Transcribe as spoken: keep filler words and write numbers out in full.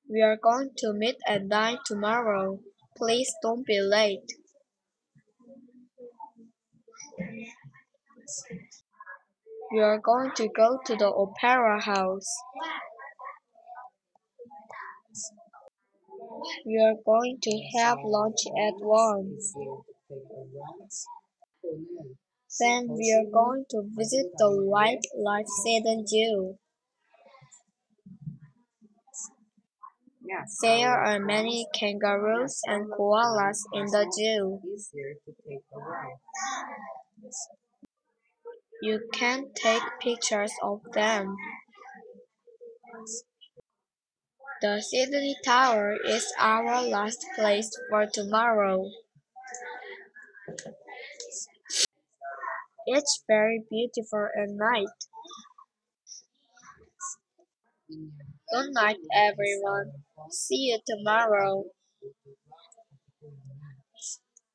We are going to meet at nine tomorrow. Please don't be late. We are going to go to the opera house. We are going to have lunch at one. Then we are going to visit the wildlife center zoo. There are many kangaroos and koalas in the zoo. You can take pictures of them. The Sydney Tower is our last place for tomorrow. It's very beautiful at night. Good night, everyone. See you tomorrow.